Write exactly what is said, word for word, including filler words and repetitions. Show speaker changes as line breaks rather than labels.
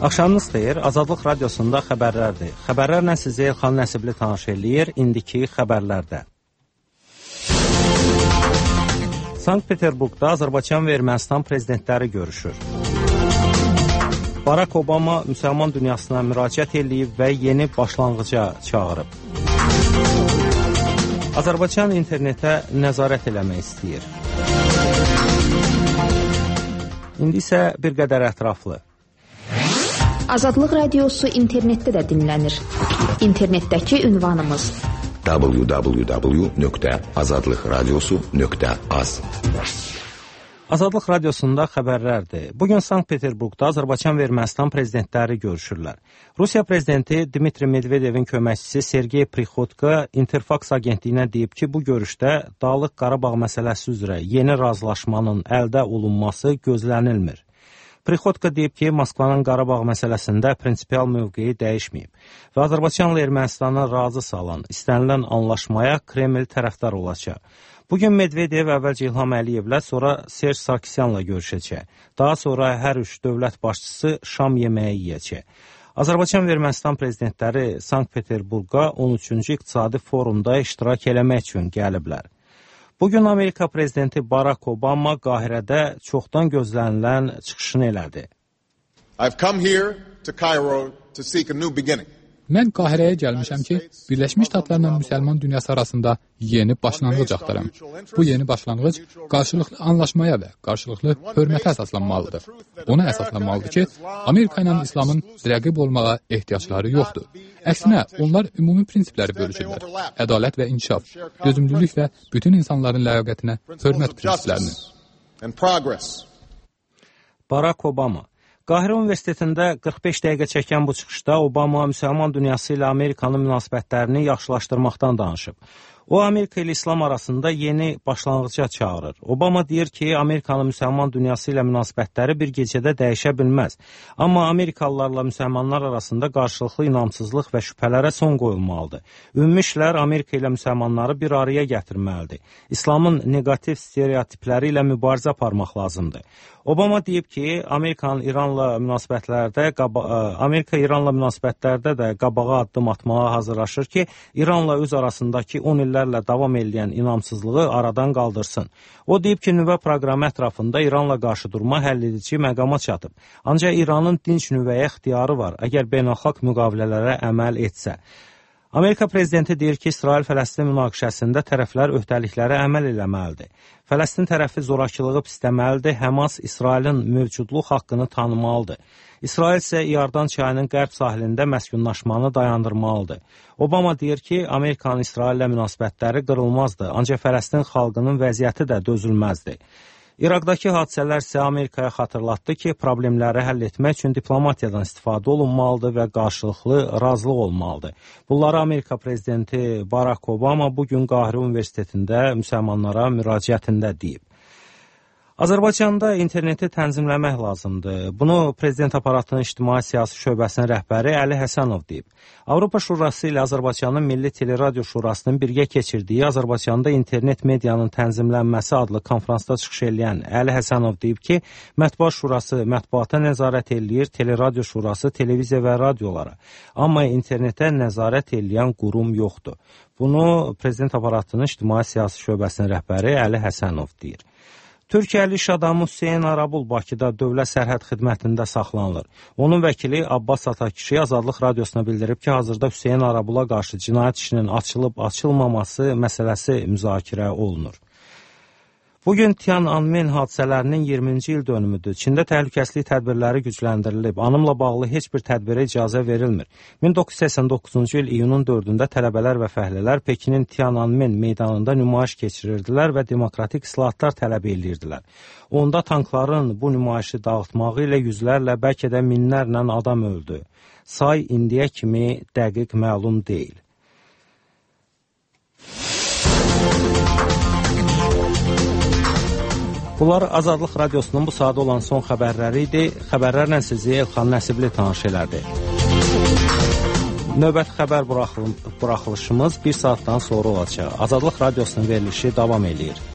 Axşamınız xeyir, Azadlıq Radiosunda xəbərlərdir. Xəbərlərlə sizi Elxan Nəsibli tanış eləyir, indiki xəbərlərdə. Sankt-Peterburqda Azərbaycan və Ermənistan prezidentləri görüşür. Barack Obama müsəlman dünyasına müraciət eləyib və yeni başlanğıca çağırıb. Azərbaycan internetə nəzarət eləmək istəyir. İndi isə bir qədər ətraflı.
Azadlıq Radiosu internetdə də dinlənir. İnternetdəki ünvanımız w w w nöqtə azadlıq radiosu nöqtə az.
Azadlıq Radiosunda xəbərlərdir. Bugün Sankt-Peterburqda Azərbaycan və Ermənistan prezidentləri görüşürlər. Rusiya prezidenti Dmitri Medvedevin köməkçisi Sergey Prixotko Interfax agentliyinə deyib ki, bu görüşdə Dağlıq Qarabağ məsələsi üzrə yeni razılaşmanın əldə olunması gözlənilmir. Prixotko deyib ki, Moskvanın Qarabağ məsələsində prinsipial mövqeyi dəyişməyib və Azərbaycanla Ermənistanı razı salan, istənilən anlaşmaya Kreml tərəfdar olacaq. Bugün Medvedev əvvəlcə İlham Əliyevlə, sonra Serj Sarkisyanla görüşəcək. Daha sonra hər üç dövlət başçısı şam yeməyi yeyəcək. Azərbaycan və Ermənistan prezidentləri Sankt-Peterburqa on üçüncü İqtisadi Forumda iştirak eləmək üçün gəliblər. Bugün Amerika prezidenti Barack Obama Qahirədə çoxdan gözlənilən çıxışını elədi.
I've come here to Cairo to seek a new beginning.
Mən Qahirəyə gəlmişəm ki, Birləşmiş Ştatlarla müsəlman dünyası arasında yeni başlanğıc axtaram. Bu yeni başlanğıc qarşılıqlı anlaşmaya və qarşılıqlı hörmətə əsaslanmalıdır. Ona əsaslanmalıdır ki, Amerika ilə İslamın rəqib olmağa ehtiyacları yoxdur. Əksinə, onlar ümumi prinsipləri bölüşürlər. Ədalət və inkişaf, dözümlülük və bütün insanların ləyaqətinə hörmət prinsiplərini.
Barack Obama Qahirə Universitetində qırx beş dəqiqə çəkən bu çıxışda Obama müsəlman dünyası ilə Amerikanın münasibətlərini yaxşılaşdırmaqdan danışıb. O, Amerika ilə İslam arasında yeni başlanğıca çağırır. Obama deyir ki, Amerikanın müsəlman dünyası ilə münasibətləri bir gecədə dəyişə bilməz. Amma Amerikalılarla müsəlmanlar arasında qarşılıqlı inamsızlıq və şübhələrə son qoyulmalıdır. Ümumi işlər Amerika ilə müsəlmanları bir araya gətirməlidir. İslamın negativ stereotipləri ilə mübarizə aparmaq lazımdır. Obama deyib ki, Amerikanın İranla münasibətlərdə Amerika İranla münasibətlərdə də qabağa addım atmağa hazırlaşır ki, İranla öz arasındakı on illərlə davam edən inamsızlığı aradan qaldırsın. O deyib ki, nüvə proqramı ətrafında İranla qarşı durma həlledici məqama çatıb. Ancaq İranın dinc nüvəyə ixtiyarı var, əgər beynəlxalq müqavilələrə əməl etsə. Amerika prezidenti deyir ki, İsrail-Fələstin münaqişəsində tərəflər öhdəliklərə əməl eləməlidir. Fələstin tərəfi zorakılığı pisləməlidir, Həmas İsrailin mövcudluq haqqını tanımalıdır. İsrail isə İordan çayının qərb sahilində məskunlaşmanı dayandırmalıdır. Obama deyir ki, Amerikanın İsraillə münasibətləri qırılmazdır, ancaq Fələstin xalqının vəziyyəti də dözülməzdir. İraqdakı hadisələr isə Amerikaya xatırlatdı ki, problemləri həll etmək üçün diplomatiyadan istifadə olunmalıdır və qarşılıqlı razılıq olmalıdır. Bunları Amerika prezidenti Barack Obama bugün Qahirə Universitetində müsəlmanlara müraciətində deyib. Azərbaycanda interneti tənzimləmək lazımdır. Bunu Prezident Aparatının İctimai Siyasi Şöbəsinin rəhbəri Əli Həsənov deyib. Avropa Şurası ilə Azərbaycanın Milli Teleradio Şurasının birgə keçirdiyi Azərbaycanda internet medianın tənzimlənməsi adlı konfransda çıxış eləyən Əli Həsənov deyib ki, Mətbuat Şurası mətbuata nəzarət eləyir, Teleradio Şurası televiziya və radiolara. Amma internetə nəzarət eləyən qurum yoxdur. Bunu Prezident Aparatının İctimai Siyasi Şöbəsinin rəhbəri Əli Həsənov deyir. Türkiyəli iş adamı Hüseyn Arabul Bakıda Dövlət Sərhəd Xidmətində saxlanılır. Onun vəkili Abbas Atakişi Azadlıq Radiosuna bildirib ki, hazırda Hüseyn Arabula qarşı cinayət işinin açılıb-açılmaması məsələsi müzakirə olunur. Bugün Tiananmen hadisələrinin iyirminci il dönümüdür. Çində təhlükəsizlik tədbirləri gücləndirilib. Anımla bağlı heç bir tədbirə icazə verilmir. min doqquz yüz səksən doqquzuncu il iyunun dördündə tələbələr və fəhlələr Pekinin Tiananmen meydanında nümayiş keçirirdilər və demokratik islahatlar tələb edirdilər. Onda tankların bu nümayişi dağıtmağı ilə yüzlərlə, bəlkə də minlərlə adam öldü. Say indiyə kimi dəqiq məlum deyil. Bunlar Azadlıq Radiosunun bu sadə olan son xəbərləri idi. Xəbərlərlə sizi Elxan Nəsibli tanış elədi. Növbəti xəbər buraxılışımız bir saatdan sonra olacaq. Azadlıq Radiosunun verilişi davam edir.